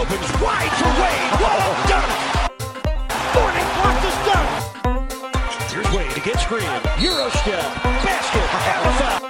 opens wide for Wade. Whoa, done. Morning blocked is done. Here's Wade against Green. Euro step. Basket. And a foul.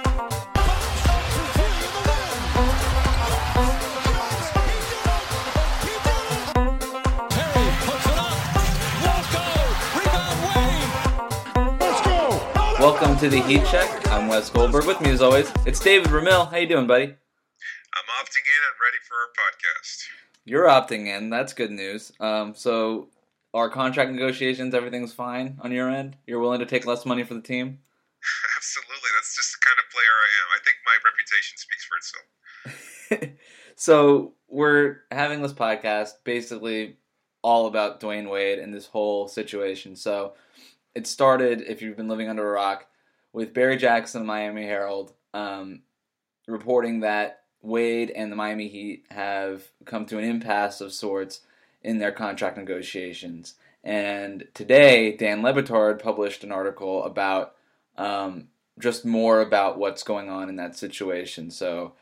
Terry puts it up. Won't go. Rebound Wade. Let's go. Welcome to the Heat Check. I'm Wes Goldberg. With me as always, it's David Ramil. How you doing, buddy? I'm opting in and ready for our podcast. You're opting in. That's good news. So our contract negotiations, everything's fine on your end? You're willing to take less money for the team? Absolutely. That's just the kind of player I am. I think my reputation speaks for itself. So we're having this podcast basically all about Dwayne Wade and this whole situation. So it started, if you've been living under a rock, with Barry Jackson of the Miami Herald reporting that Wade and the Miami Heat have come to an impasse of sorts in their contract negotiations. And today, Dan Le Batard published an article about just more about what's going on in that situation. So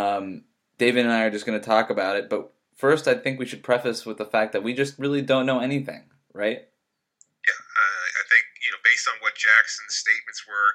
David and I are just going to talk about it. But first, I think we should preface with the fact that we just really don't know anything, right? Yeah, I think, based on what Jackson's statements were,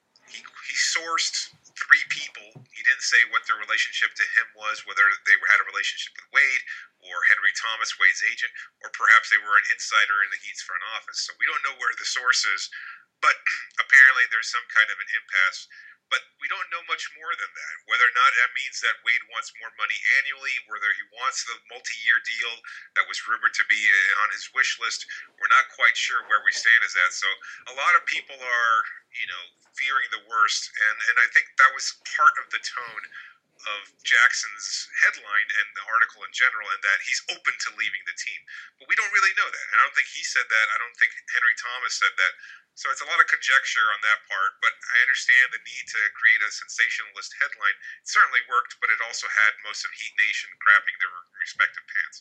he sourced three people. He didn't say what their relationship to him was, whether they had a relationship with Wade or Henry Thomas, Wade's agent, or perhaps they were an insider in the Heat's front office. So we don't know where the source is, but apparently there's some kind of an impasse. But we don't know much more than that. Whether or not that means that Wade wants more money annually, whether he wants the multi-year deal that was rumored to be on his wish list, we're not quite sure where we stand as that. So a lot of people are, fearing the worst. And I think that was part of the tone of Jackson's headline and the article in general, and that he's open to leaving the team. But we don't really know that. And I don't think he said that. I don't think Henry Thomas said that. So it's a lot of conjecture on that part, but I understand the need to create a sensationalist headline. It certainly worked, but it also had most of Heat Nation crapping their respective pants.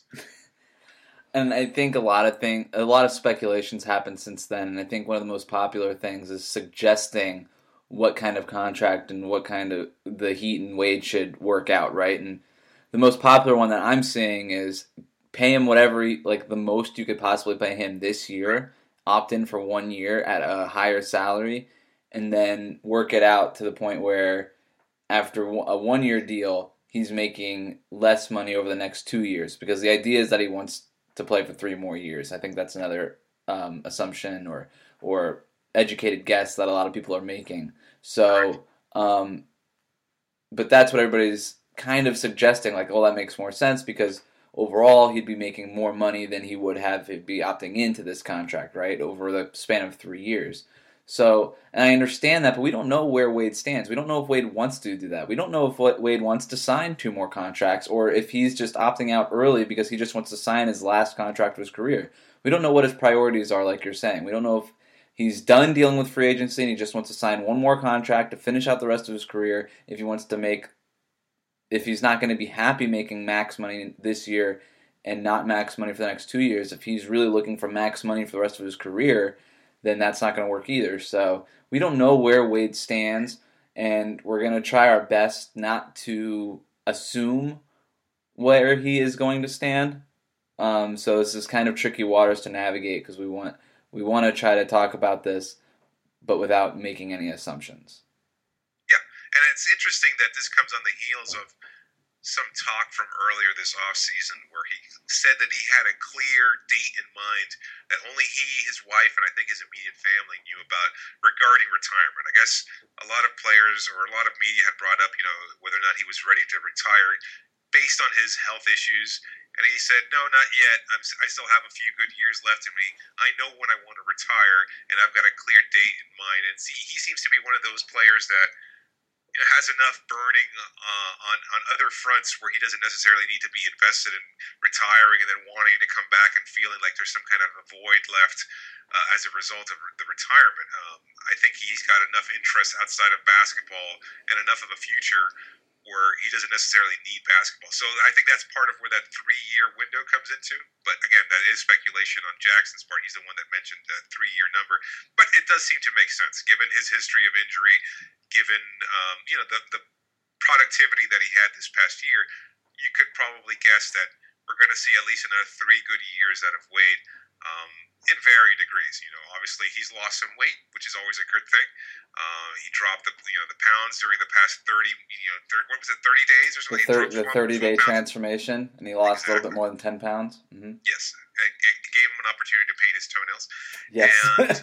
And I think a lot of speculations happened since then, and I think one of the most popular things is suggesting what kind of contract and what kind of the Heat and Wade should work out, right? And the most popular one that I'm seeing is pay him whatever, the most you could possibly pay him this year, opt in for 1 year at a higher salary, and then work it out to the point where after a 1 year deal, he's making less money over the next 2 years, because the idea is that he wants to play for 3 more years. I think that's another assumption or educated guess that a lot of people are making. So, but that's what everybody's kind of suggesting, that makes more sense, because overall he'd be making more money than he would have if he'd be opting into this contract, right, over the span of 3 years. So, and I understand that, but we don't know where Wade stands. We don't know if Wade wants to do that. We don't know if Wade wants to sign 2 more contracts, or if he's just opting out early because he just wants to sign his last contract of his career. We don't know what his priorities are, like you're saying. We don't know if he's done dealing with free agency and he just wants to sign 1 more contract to finish out the rest of his career. If he's not going to be happy making max money this year and not max money for the next 2 years, if he's really looking for max money for the rest of his career, then that's not going to work either. So we don't know where Wade stands, and we're going to try our best not to assume where he is going to stand. So this is kind of tricky waters to navigate, because we want to try to talk about this, but without making any assumptions. Yeah, and it's interesting that this comes on the heels of some talk from earlier this offseason where he said that he had a clear date in mind that only he, his wife, and I think his immediate family knew about regarding retirement. I guess a lot of players or a lot of media had brought up, whether or not he was ready to retire based on his health issues. And he said, no, not yet. I still have a few good years left in me. I know when I want to retire, and I've got a clear date in mind. And he seems to be one of those players that has enough burning on other fronts where he doesn't necessarily need to be invested in retiring and then wanting to come back and feeling like there's some kind of a void left as a result of the retirement. I think he's got enough interest outside of basketball and enough of a future where he doesn't necessarily need basketball. So I think that's part of where that 3-year window comes into. But again, that is speculation on Jackson's part. He's the one that mentioned that 3-year number. But it does seem to make sense, given his history of injury, given the productivity that he had this past year. You could probably guess that we're going to see at least another 3 good years out of Wade. In varying degrees. Obviously he's lost some weight, which is always a good thing. He dropped the pounds during the past 30, what was it, 30 days or something? The 30-day transformation, and he lost a little bit more than 10 pounds. Mm-hmm. Yes, it gave him an opportunity to paint his toenails. Yes.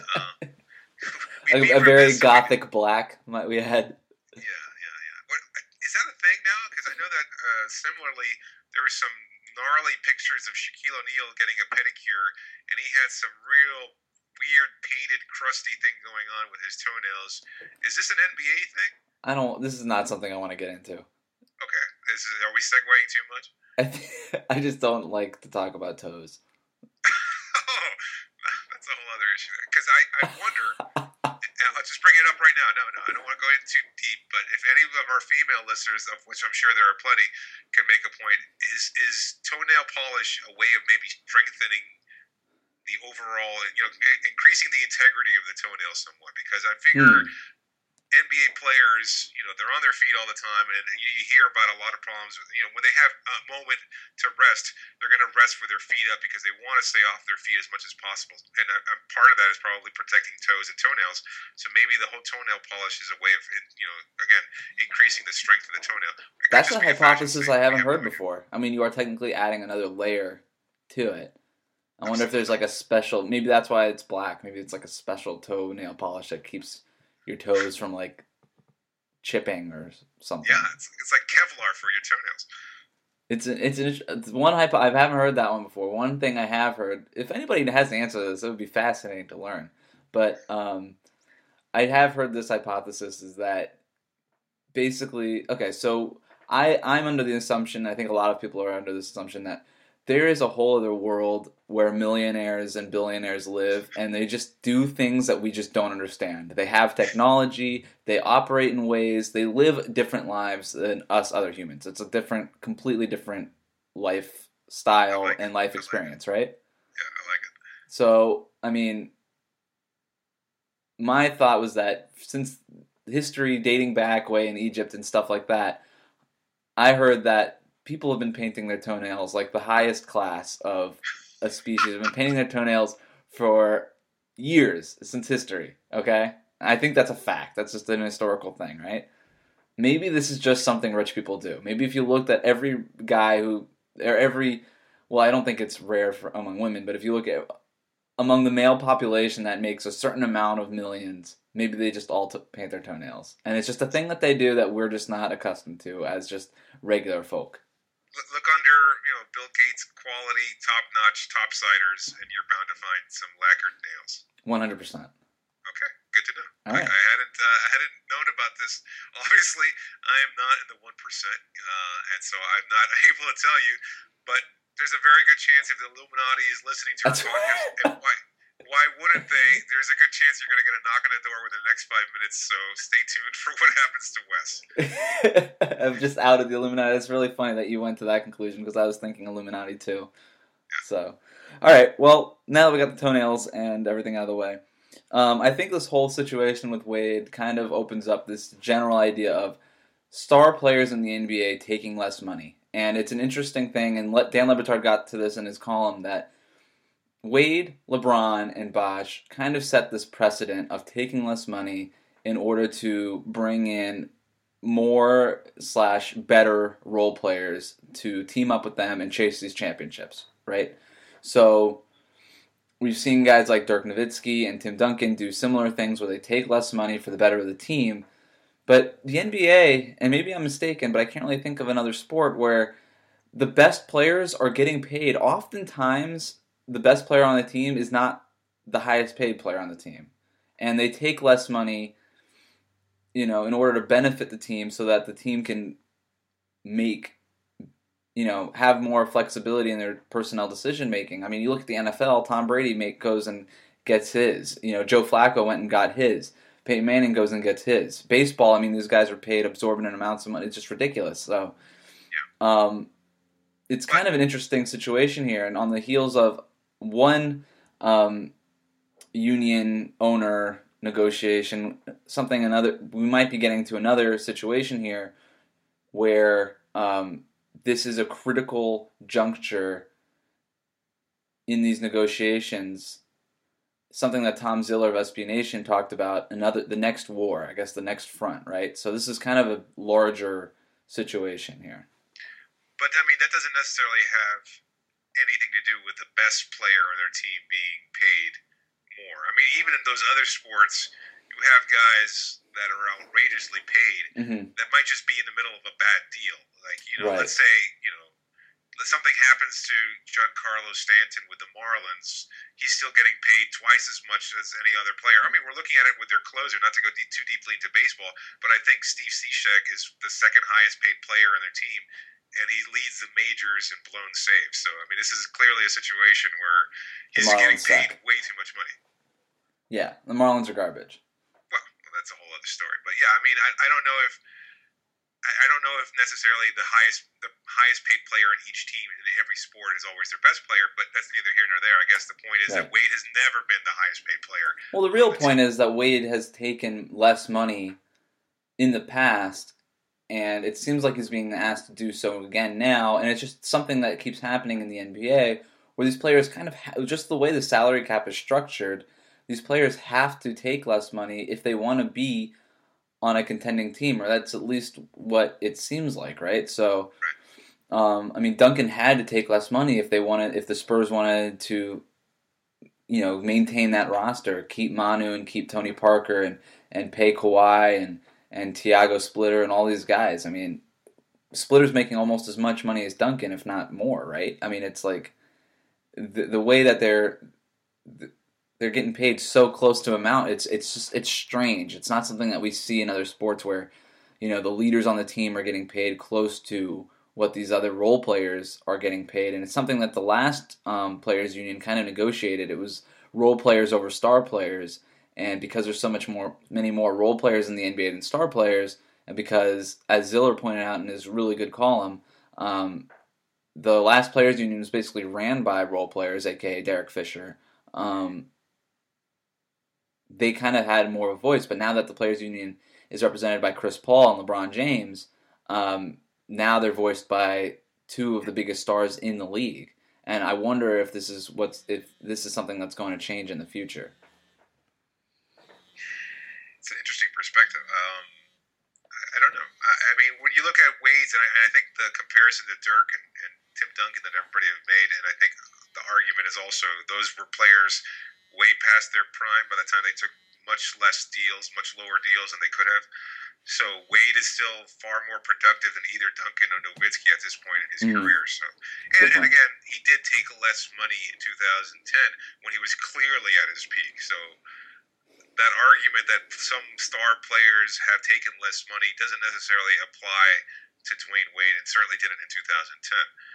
And a very gothic black we had. Yeah. What, is that a thing now? Because I know that similarly there was some gnarly pictures of Shaquille O'Neal getting a pedicure, and he had some real weird painted crusty thing going on with his toenails. Is this an NBA thing? This is not something I want to get into. Okay. Are we segueing too much? I just don't like to talk about toes. Oh, that's a whole other issue. Because I wonder, and I'll just bring it up right now. No, I don't want to go in too deep, but if any of our female listeners, of which I'm sure there are plenty, can make a point, is toenail polish a way of maybe strengthening the overall, increasing the integrity of the toenail somewhat? Because I figure NBA players, they're on their feet all the time, and you hear about a lot of problems. When they have a moment to rest, they're going to rest with their feet up because they want to stay off their feet as much as possible. And part of that is probably protecting toes and toenails. So maybe the whole toenail polish is a way of, again, increasing the strength of the toenail. That's a hypothesis I haven't heard before. I mean, you are technically adding another layer to it. I wonder if there's like a special, maybe that's why it's black. Maybe it's like a special toenail polish that keeps your toes from like chipping or something. Yeah, it's like Kevlar for your toenails. It's one hypo. I haven't heard that one before. One thing I have heard, if anybody has an answer to this, it would be fascinating to learn. But I have heard this hypothesis is that basically, okay, so I'm under the assumption, I think a lot of people are under this assumption that there is a whole other world where millionaires and billionaires live, and they just do things that we just don't understand. They have technology, they operate in ways, they live different lives than us other humans. It's a completely different lifestyle and life experience, right? Yeah, I like it. So, I mean, my thought was that since history dating back way in Egypt and stuff like that, I heard that people have been painting their toenails, like the highest class of a species, have been painting their toenails for years, since history, okay? I think that's a fact. That's just an historical thing, right? Maybe this is just something rich people do. Maybe if you looked at every guy well, I don't think it's rare among women, but if you look at among the male population that makes a certain amount of millions, maybe they just all paint their toenails. And it's just a thing that they do that we're just not accustomed to as just regular folk. Look under, Bill Gates' quality, top-notch topsiders, and you're bound to find some lacquered nails. 100%. Okay, good to know. All right. I hadn't known about this. Obviously, I am not in the 1%, and so I'm not able to tell you. But there's a very good chance if the Illuminati is listening to our podcast, and why wouldn't they? There's a good chance you're going to get a knock on the door within the next 5 minutes, so stay tuned for what happens to Wes. I've just outed the Illuminati. It's really funny that you went to that conclusion because I was thinking Illuminati too. Yeah. So, all right. Well, now that we got the toenails and everything out of the way, I think this whole situation with Wade kind of opens up this general idea of star players in the NBA taking less money. And it's an interesting thing, and Dan Le Batard got to this in his column, that Wade, LeBron, and Bosh kind of set this precedent of taking less money in order to bring in more / better role players to team up with them and chase these championships, right? So we've seen guys like Dirk Nowitzki and Tim Duncan do similar things where they take less money for the better of the team. But the NBA, and maybe I'm mistaken, but I can't really think of another sport where the best players are getting paid. Oftentimes, the best player on the team is not the highest paid player on the team. And they take less money, in order to benefit the team so that the team can have more flexibility in their personnel decision making. I mean, you look at the NFL, Tom Brady goes and gets his. Joe Flacco went and got his. Peyton Manning goes and gets his. Baseball, I mean, these guys are paid absorbent amounts of money. It's just ridiculous. So, it's kind of an interesting situation here. And on the heels of one union owner negotiation, we might be getting to another situation here where this is a critical juncture in these negotiations, something that Tom Ziller of SB Nation talked about, the next war, I guess the next front, right? So this is kind of a larger situation here. But, I mean, that doesn't necessarily have anything to do with the best player on their team being paid more. I mean, even in those other sports, you have guys that are outrageously paid that might just be in the middle of a bad deal. Like, Right. let's say, something happens to Giancarlo Stanton with the Marlins, he's still getting paid twice as much as any other player. I mean, we're looking at it with their closer, not to go too deeply into baseball, but I think Steve Cishek is the second highest paid player on their team, and he leads the majors in blown saves. So, I mean, this is clearly a situation where he's getting paid way too much money. Yeah, the Marlins are garbage. Well, that's a whole other story. But yeah, I mean, I don't know if necessarily the highest paid player in each team in every sport is always their best player, but that's neither here nor there. I guess the point is that Wade has never been the highest paid player. Well, the real point is that Wade has taken less money in the past, and it seems like he's being asked to do so again now, and it's just something that keeps happening in the NBA, where these players kind of, just the way the salary cap is structured, these players have to take less money if they want to be on a contending team, or that's at least what it seems like, right? So, I mean, Duncan had to take less money if the Spurs wanted to, maintain that roster, keep Manu and keep Tony Parker and pay Kawhi and Tiago Splitter and all these guys. I mean, Splitter's making almost as much money as Duncan, if not more, right? I mean, it's like the way that they're getting paid so close to amount. It's strange. It's not something that we see in other sports where, the leaders on the team are getting paid close to what these other role players are getting paid, and it's something that the last players union kind of negotiated. It was role players over star players, and because there's many more role players in the NBA than star players, and because, as Ziller pointed out in his really good column, the last players union was basically ran by role players, aka Derek Fisher. They kind of had more of a voice, but now that the Players Union is represented by Chris Paul and LeBron James, now they're voiced by two of the biggest stars in the league. And I wonder if this is something that's going to change in the future. It's an interesting perspective. I don't know. I mean, when you look at Wade's, and I think the comparison to Dirk and Tim Duncan that everybody have made, and I think the argument is also those were players way past their prime by the time they took much less deals, much lower deals than they could have. So Wade is still far more productive than either Duncan or Nowitzki at this point in his career. So, and again, he did take less money in 2010 when he was clearly at his peak. So that argument that some star players have taken less money doesn't necessarily apply to Dwayne Wade, and certainly didn't in 2010.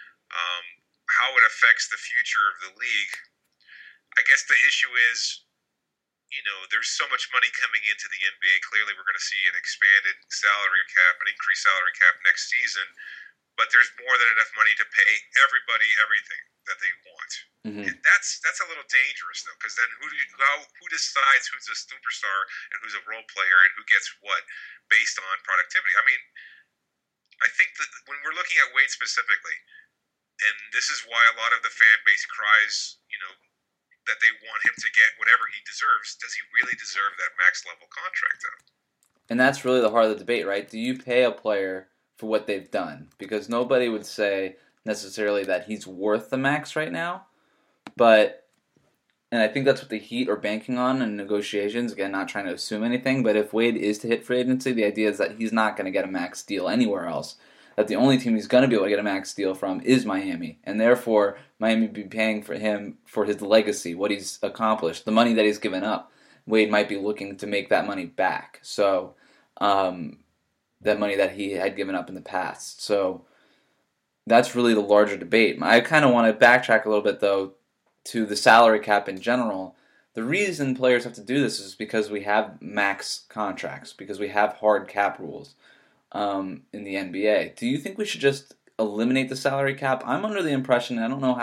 How it affects the future of the league, I guess the issue is, there's so much money coming into the NBA. Clearly, we're going to see an expanded salary cap, an increased salary cap next season. But there's more than enough money to pay everybody everything that they want. And that's a little dangerous, though, because then who decides who's a superstar and who's a role player and who gets what based on productivity? I mean, I think that when we're looking at Wade specifically, and this is why a lot of the fan base cries, that they want him to get whatever he deserves. Does he really deserve that max level contract, though? And that's really the heart of the debate, right? Do you pay a player for what they've done? Because nobody would say necessarily that he's worth the max right now. And I think that's what the Heat are banking on in negotiations. Again, not trying to assume anything, but if Wade is to hit free agency, the idea is that he's not going to get a max deal anywhere else. That the only team he's going to be able to get a max deal from is Miami. And therefore, Miami would be paying for him for his legacy, what he's accomplished, the money that he's given up. Wade might be looking to make that money back. So, that money that he had given up in the past. So, that's really the larger debate. I kind of want to backtrack a little bit, though, to the salary cap in general. The reason players have to do this is because we have max contracts, because we have hard cap rules. In the NBA. Do you think we should just eliminate the salary cap? I'm under the impression, I don't know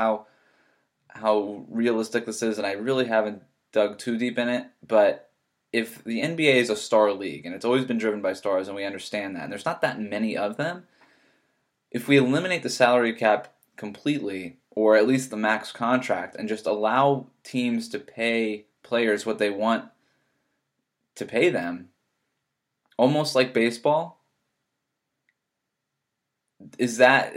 how realistic this is, and I really haven't dug too deep in it, but if the NBA is a star league, and it's always been driven by stars, and we understand that, and there's not that many of them, if we eliminate the salary cap completely, or at least the max contract, and just allow teams to pay players what they want to pay them, almost like baseball. Is that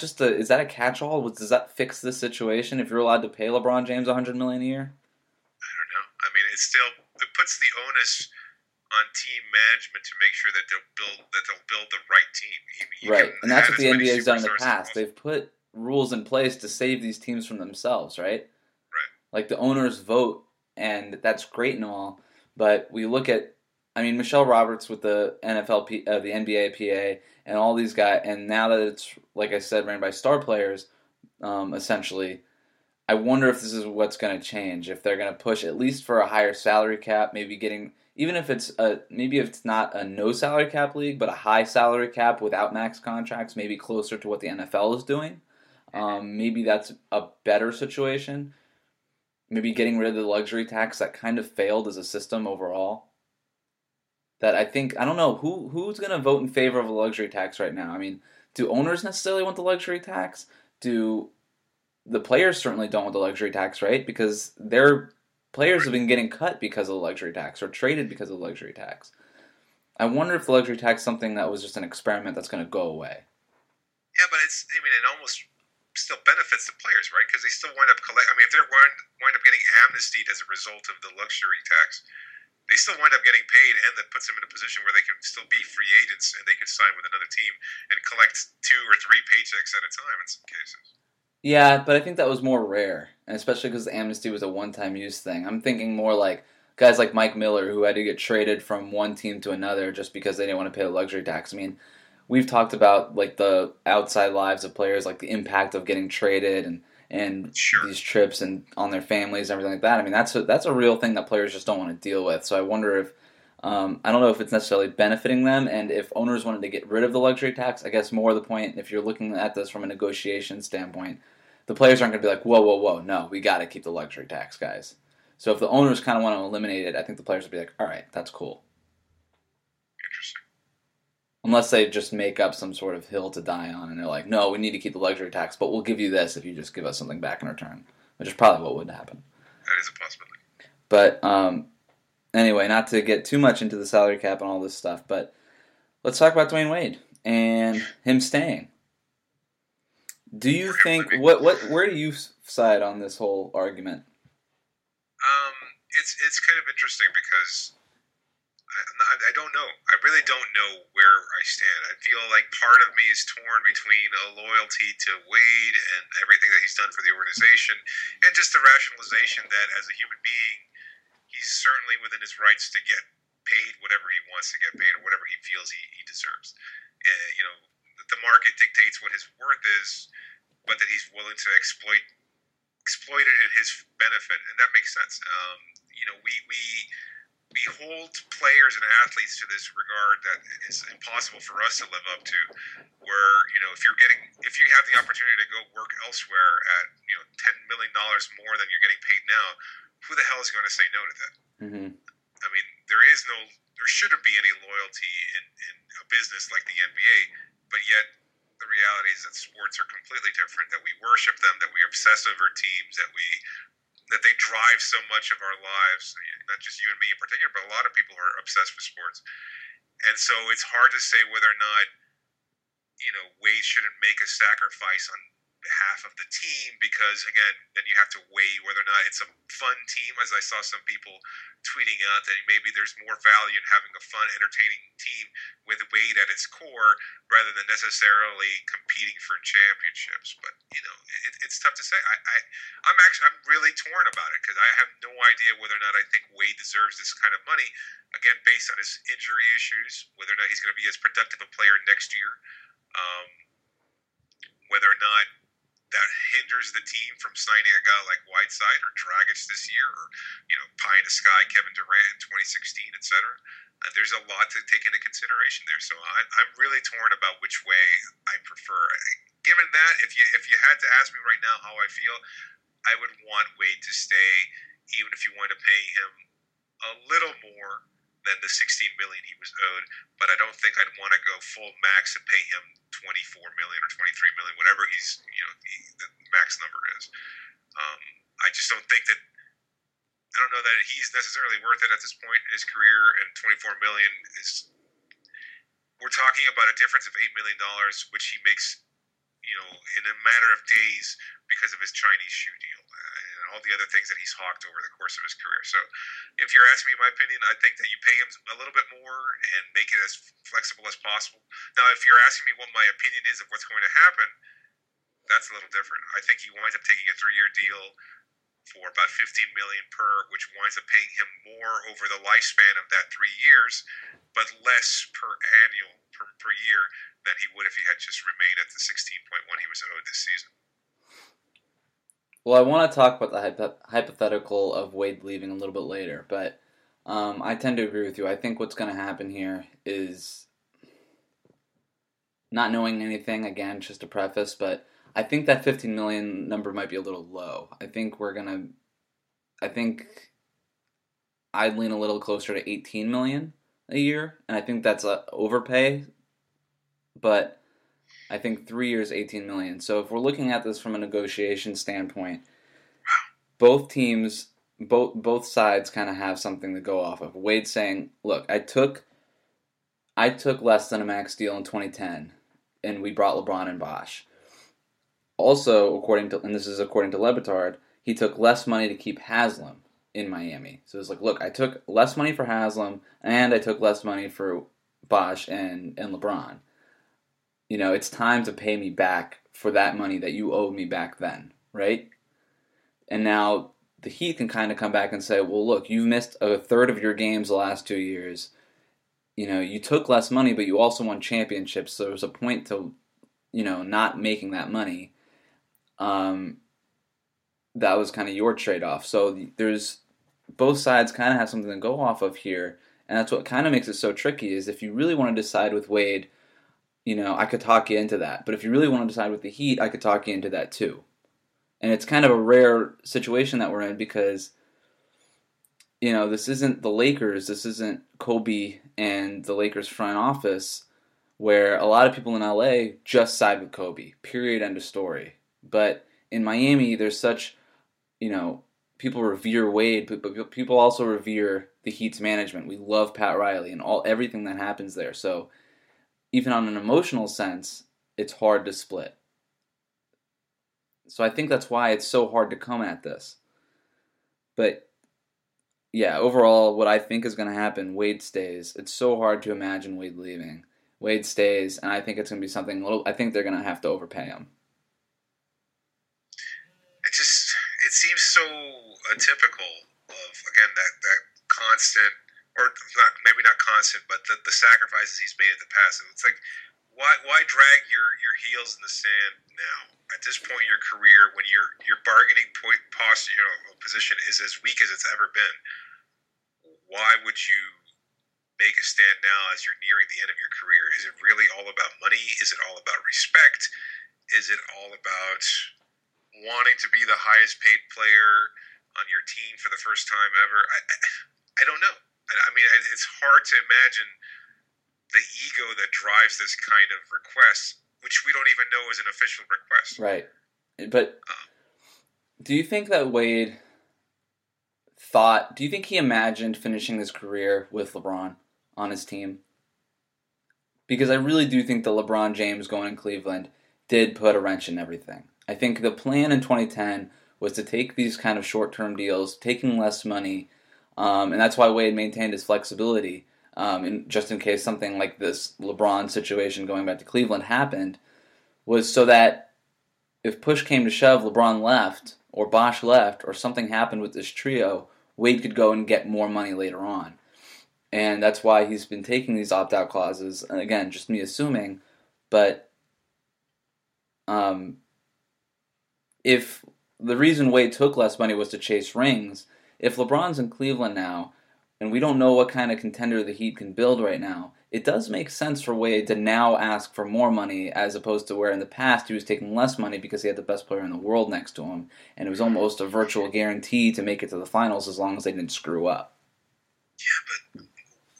a catch-all? Does that fix this situation if you're allowed to pay LeBron James $100 million a year? I don't know. I mean, it puts the onus on team management to make sure that they'll build the right team. Right, and that's what the NBA has done in the past. They've put rules in place to save these teams from themselves, right? Right. Like the owners vote, and that's great and all, but we look at, I mean, Michelle Roberts with the the NBA PA, and all these guys, and now that it's, like I said, ran by star players, essentially, I wonder if this is what's going to change. If they're going to push at least for a higher salary cap, maybe getting, even if it's maybe if it's not a no salary cap league, but a high salary cap without max contracts, maybe closer to what the NFL is doing. Maybe that's a better situation. Maybe getting rid of the luxury tax that kind of failed as a system overall. That I don't know, who's going to vote in favor of a luxury tax right now? I mean, do owners necessarily want the luxury tax? Do the players certainly don't want the luxury tax, right? Because their players have been getting cut because of the luxury tax or traded because of the luxury tax. I wonder if the luxury tax is something that was just an experiment that's going to go away. Yeah, but it almost still benefits the players, right? Because they still wind up if they're wind up getting amnestied as a result of the luxury tax, they still wind up getting paid, and that puts them in a position where they can still be free agents and they can sign with another team and collect 2 or 3 paychecks at a time in some cases. Yeah, but I think that was more rare, and especially because the amnesty was a one-time use thing. I'm thinking more like guys like Mike Miller, who had to get traded from one team to another just because they didn't want to pay the luxury tax. I mean, we've talked about like the outside lives of players, like the impact of getting traded and Sure. these trips and on their families and everything like that. I mean, that's a real thing that players just don't want to deal with. So I wonder if I don't know if it's necessarily benefiting them, and if owners wanted to get rid of the luxury tax, I guess more the point, if you're looking at this from a negotiation standpoint, the players aren't going to be like, whoa, no, we got to keep the luxury tax, guys. So if the owners kind of want to eliminate it, I think the players would be like, all right, that's cool. Interesting. Unless they just make up some sort of hill to die on, and they're like, no, we need to keep the luxury tax, but we'll give you this if you just give us something back in return, which is probably what would happen. That is a possibility. But anyway, not to get too much into the salary cap and all this stuff, but let's talk about Dwayne Wade and him staying. Do you think, where do you side on this whole argument? It's kind of interesting because I don't know. I really don't know where I stand. I feel like part of me is torn between a loyalty to Wade and everything that he's done for the organization, and just the rationalization that as a human being, he's certainly within his rights to get paid whatever he wants to get paid or whatever he feels he deserves. The market dictates what his worth is, but that he's willing to exploit it in his benefit, and that makes sense. We hold players and athletes to this regard that is impossible for us to live up to. Where if you have the opportunity to go work elsewhere at $10 million more than you're getting paid now, who the hell is going to say no to that? Mm-hmm. I mean, there shouldn't be any loyalty in a business like the NBA, but yet the reality is that sports are completely different. That we worship them, that we obsess over teams, that they drive so much of our lives, not just you and me in particular, but a lot of people are obsessed with sports. And so it's hard to say whether or not, Wade shouldn't make a sacrifice on behalf of the team, because, again, then you have to weigh whether or not it's a fun team, as I saw some people tweeting out that maybe there's more value in having a fun, entertaining team with Wade at its core rather than necessarily competing for championships. But it's tough to say. I'm really torn about it because I have no idea whether or not I think Wade deserves this kind of money. Again, based on his injury issues, whether or not he's going to be as productive a player next year, whether or not that hinders the team from signing a guy like Whiteside or Dragic this year, or pie in the sky Kevin Durant in 2016, etc. There's a lot to take into consideration there. So I'm really torn about which way I prefer. Given that, if you had to ask me right now how I feel, I would want Wade to stay, even if you wind up paying him a little more than the $16 million he was owed. But I don't think I'd want to go full max and pay him $24 million or $23 million, whatever he's, the max number is. I just don't think that. I don't know that he's necessarily worth it at this point in his career, and $24 million is. We're talking about a difference of $8 million, which he makes, in a matter of days because of his Chinese shoe deal and all the other things that he's hawked over the course of his career. So, if you're asking me my opinion, I think that you pay him a little bit more and make it as flexible as possible. Now, if you're asking me what my opinion is of what's going to happen, that's a little different. I think he winds up taking a 3-year deal for about $15 million per, which winds up paying him more over the lifespan of that 3 years, but less per year than he would if he had just remained at the 16.1 he was owed this season. Well, I want to talk about the hypothetical of Wade leaving a little bit later, but I tend to agree with you. I think what's going to happen here is, not knowing anything, again, just a preface, but I think that 15 million number might be a little low. I think I'd lean a little closer to 18 million a year, and I think that's a overpay, but I think 3 years, 18 million. So if we're looking at this from a negotiation standpoint, both teams, both sides kind of have something to go off of. Wade's saying, look, I took less than a max deal in 2010, and we brought LeBron and Bosh. Also, and this is according to Le Batard, he took less money to keep Haslam in Miami. So it's like, look, I took less money for Haslam, and I took less money for Bosh and LeBron. It's time to pay me back for that money that you owed me back then, right? And now the Heat can kind of come back and say, well, look, you've missed a third of your games the last 2 years. You took less money, but you also won championships, so there's a point to, not making that money. That was kind of your trade-off. So there's both sides kind of have something to go off of here, and that's what kind of makes it so tricky. Is if you really want to decide with Wade, I could talk you into that. But if you really want to decide with the Heat, I could talk you into that too. And it's kind of a rare situation that we're in because, this isn't the Lakers. This isn't Kobe and the Lakers front office, where a lot of people in LA just side with Kobe. Period. End of story. But in Miami, there's such, people revere Wade, but people also revere the Heat's management. We love Pat Riley and everything that happens there. So even on an emotional sense, it's hard to split. So I think that's why it's so hard to come at this. But yeah, overall, what I think is going to happen, Wade stays. It's so hard to imagine Wade leaving. Wade stays, and I think it's going to be something I think they're going to have to overpay him. It seems so atypical of, again, that constant, or maybe not constant, but the sacrifices he's made in the past. It's like, why drag your heels in the sand now? At this point in your career, when your bargaining position is as weak as it's ever been, why would you make a stand now as you're nearing the end of your career? Is it really all about money? Is it all about respect? Is it all about wanting to be the highest paid player on your team for the first time ever? I don't know. I mean, it's hard to imagine the ego that drives this kind of request, which we don't even know is an official request. Right. But do you think that Wade do you think he imagined finishing his career with LeBron on his team? Because I really do think that LeBron James going in Cleveland did put a wrench in everything. I think the plan in 2010 was to take these kind of short-term deals, taking less money, and that's why Wade maintained his flexibility. Just in case something like this LeBron situation going back to Cleveland happened, was so that if push came to shove, LeBron left, or Bosh left, or something happened with this trio, Wade could go and get more money later on. And that's why he's been taking these opt-out clauses, and again, just me assuming, but if the reason Wade took less money was to chase rings, if LeBron's in Cleveland now, and we don't know what kind of contender the Heat can build right now, it does make sense for Wade to now ask for more money as opposed to where in the past he was taking less money because he had the best player in the world next to him, and it was almost a virtual guarantee to make it to the finals as long as they didn't screw up. Yeah, but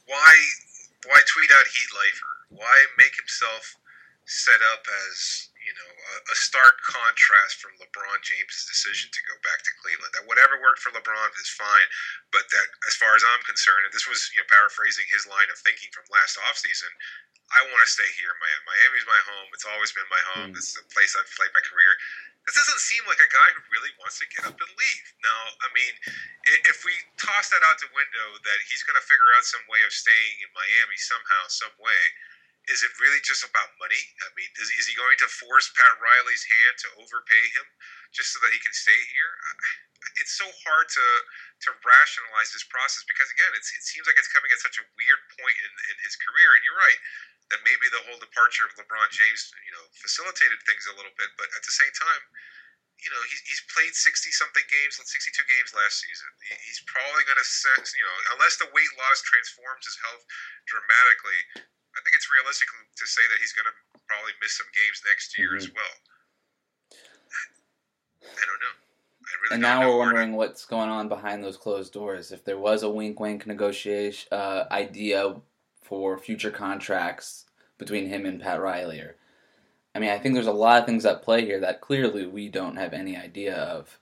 why tweet out Heat lifer? Why make himself set up as, a stark contrast from LeBron James' decision to go back to Cleveland. That whatever worked for LeBron is fine, but that, as far as I'm concerned, and this was paraphrasing his line of thinking from last offseason, I want to stay here in Miami. Miami's my home. It's always been my home. It's the place I've played my career. This doesn't seem like a guy who really wants to get up and leave. Now, I mean, if we toss that out the window that he's going to figure out some way of staying in Miami somehow, some way, is it really just about money? I mean, is he going to force Pat Riley's hand to overpay him just so that he can stay here? It's so hard to rationalize this process because, again, it seems like it's coming at such a weird point in his career. And you're right that maybe the whole departure of LeBron James, facilitated things a little bit. But at the same time, he's played 60-something games, 62 games last season. He's probably going to, unless the weight loss transforms his health dramatically, I think it's realistic to say that he's going to probably miss some games next year as well. I don't know. And now we're wondering what's going on behind those closed doors. If there was a wink-wink negotiation idea for future contracts between him and Pat Riley. I mean, I think there's a lot of things at play here that clearly we don't have any idea of.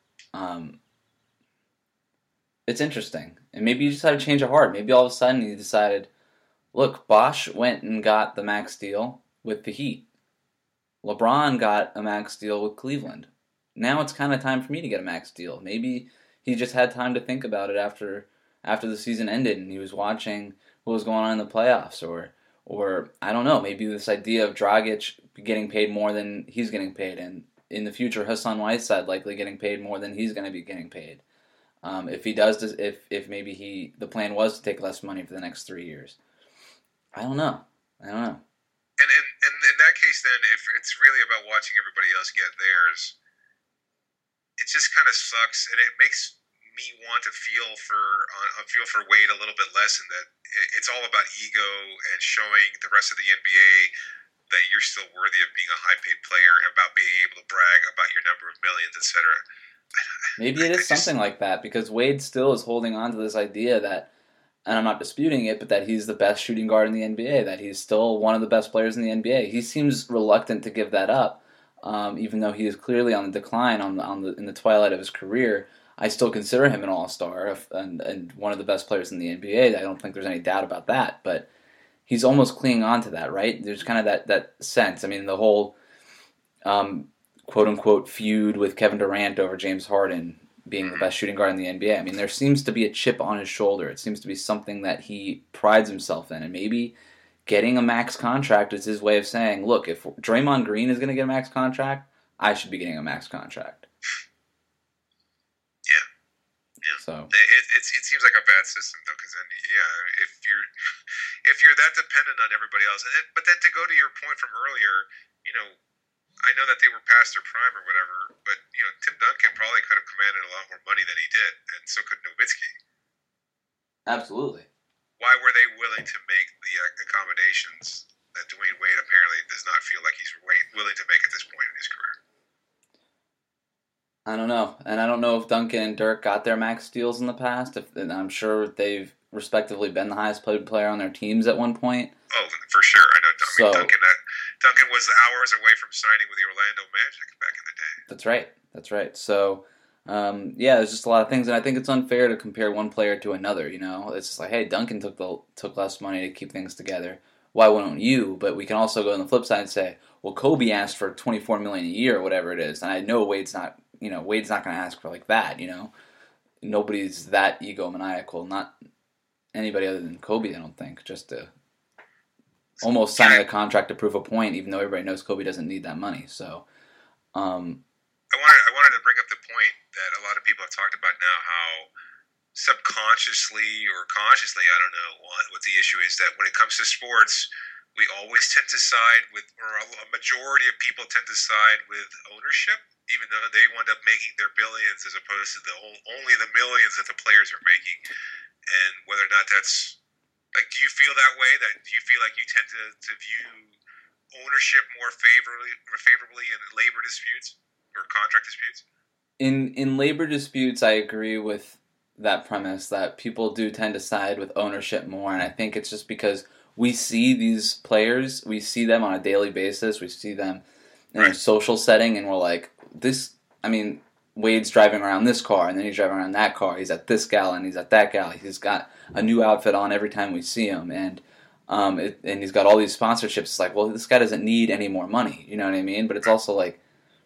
It's interesting. And maybe you just had a change of heart. Maybe all of a sudden you decided, look, Bosh went and got the max deal with the Heat. LeBron got a max deal with Cleveland. Now it's kind of time for me to get a max deal. Maybe he just had time to think about it after the season ended and he was watching what was going on in the playoffs, or I don't know, maybe this idea of Dragic getting paid more than he's getting paid, and in the future Hassan Whiteside likely getting paid more than he's going to be getting paid. If he does, if maybe the plan was to take less money for the next 3 years. I don't know. And in that case, then, if it's really about watching everybody else get theirs, it just kind of sucks, and it makes me want to feel for Wade a little bit less, in that it's all about ego and showing the rest of the NBA that you're still worthy of being a high-paid player, and about being able to brag about your number of millions, etc. Maybe it is something like that, because Wade still is holding on to this idea that, and I'm not disputing it, but that he's the best shooting guard in the NBA, that he's still one of the best players in the NBA. He seems reluctant to give that up, even though he is clearly on the decline in the twilight of his career. I still consider him an all-star and one of the best players in the NBA. I don't think there's any doubt about that, but he's almost clinging on to that, right? There's kind of that sense. I mean, the whole quote-unquote feud with Kevin Durant over James Harden being the best shooting guard in the NBA. I mean, there seems to be a chip on his shoulder. It seems to be something that he prides himself in, and maybe getting a max contract is his way of saying, look, if Draymond Green is going to get a max contract, I should be getting a max contract. Yeah. So it seems like a bad system, though, because then, if you're that dependent on everybody else, but then to go to your point from earlier, I know that they were past their prime or whatever, but Tim Duncan probably could have commanded a lot more money than he did, and so could Nowitzki. Absolutely. Why were they willing to make the accommodations that Dwayne Wade apparently does not feel like he's willing to make at this point in his career? I don't know. And I don't know if Duncan and Dirk got their max deals in the past. And I'm sure they've respectively been the highest paid player on their teams at one point. Oh, for sure. I know. Duncan was hours away from signing with the Orlando Magic back in the day. That's right. So, there's just a lot of things. And I think it's unfair to compare one player to another. It's just like, hey, Duncan took less money to keep things together. Why wouldn't you? But we can also go on the flip side and say, well, Kobe asked for $24 million a year or whatever it is. And I know Wade's not going to ask for like that, Nobody's that egomaniacal, not anybody other than Kobe, I don't think, just to almost sign a contract to prove a point, even though everybody knows Kobe doesn't need that money. So, I wanted to bring up the point that a lot of people have talked about now, how subconsciously or consciously, I don't know what the issue is, that when it comes to sports, we always tend to side with, or a majority of people tend to side with ownership, even though they wind up making their billions as opposed to only the millions that the players are making. And whether or not that's, like, do you feel that way? Do you feel like you tend to view ownership more favorably in labor disputes or contract disputes? In labor disputes, I agree with that premise that people do tend to side with ownership more, and I think it's just because we see these players, we see them on a daily basis, we see them in a social setting, and we're like, this. I mean, Wade's driving around this car, and then he's driving around that car. He's at this gal, and he's at that gal. He's got a new outfit on every time we see him, and he's got all these sponsorships. It's like, well, this guy doesn't need any more money. You know what I mean? But it's also like,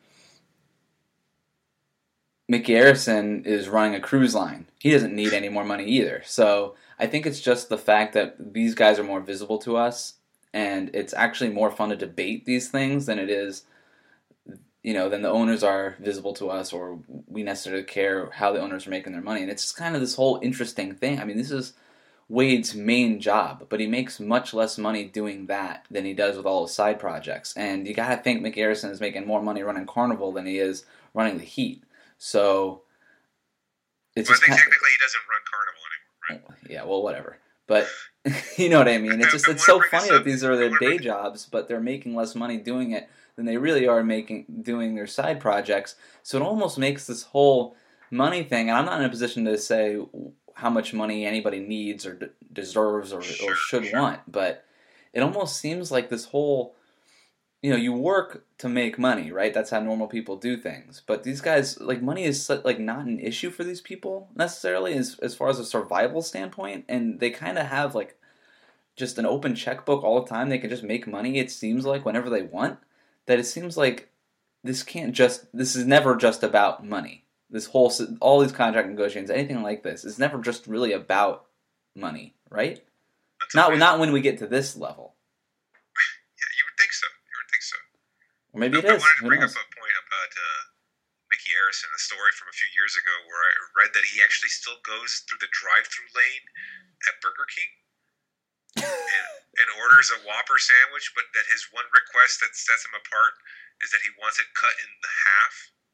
Mickey Arison is running a cruise line. He doesn't need any more money either. So I think it's just the fact that these guys are more visible to us, and it's actually more fun to debate these things than it is, than the owners are visible to us, or we necessarily care how the owners are making their money. And it's just kind of this whole interesting thing. I mean, this is Wade's main job, but he makes much less money doing that than he does with all his side projects. And you gotta think Mickey Arison is making more money running Carnival than he is running the Heat. So it's just technically he doesn't run Carnival anymore, right? Yeah, well, whatever. But you know what I mean. It's so funny that these are their day jobs, but they're making less money doing it than they really are doing their side projects. So it almost makes this whole money thing. And I'm not in a position to say how much money anybody needs or deserves or should want, but it almost seems like this whole, you work to make money, right? That's how normal people do things. But these guys, like, money is like not an issue for these people necessarily as far as a survival standpoint, and they kind of have like just an open checkbook all the time. They can just make money, it seems like, whenever they want. That it seems like this is never just about money. All these contract negotiations, anything like this, is never just really about money, right? Not when we get to this level. Yeah, you would think so. Or maybe it is. I wanted to bring up a point about Mickey Arison, a story from a few years ago where I read that he actually still goes through the drive-through lane at Burger King and orders a Whopper sandwich, but that his one request that sets him apart is that he wants it cut in half.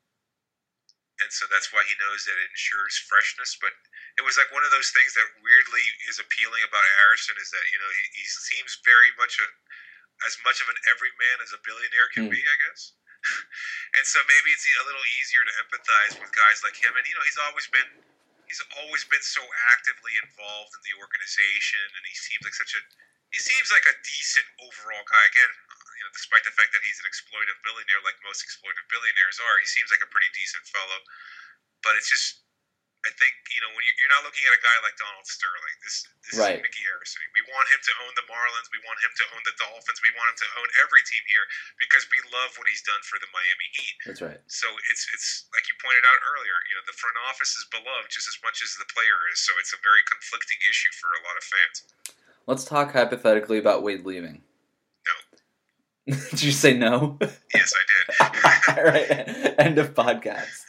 And so that's why he knows that it ensures freshness. But it was like one of those things that weirdly is appealing about Arison is that, he seems very much as much of an everyman as a billionaire can be, I guess. And so maybe it's a little easier to empathize with guys like him. And he's always been so actively involved in the organization, and he seems like a decent overall guy. Again, despite the fact that he's an exploitive billionaire, like most exploitive billionaires are, he seems like a pretty decent fellow. But it's just, I think, when you're not looking at a guy like Donald Sterling, this right. is Mickey Arison. We want him to own the Marlins. We want him to own the Dolphins. We want him to own every team here because we love what he's done for the Miami Heat. That's right. So it's like you pointed out earlier, the front office is beloved just as much as the player is. So it's a very conflicting issue for a lot of fans. Let's talk hypothetically about Wade leaving. No. Did you say no? Yes, I did. All right. End of podcast.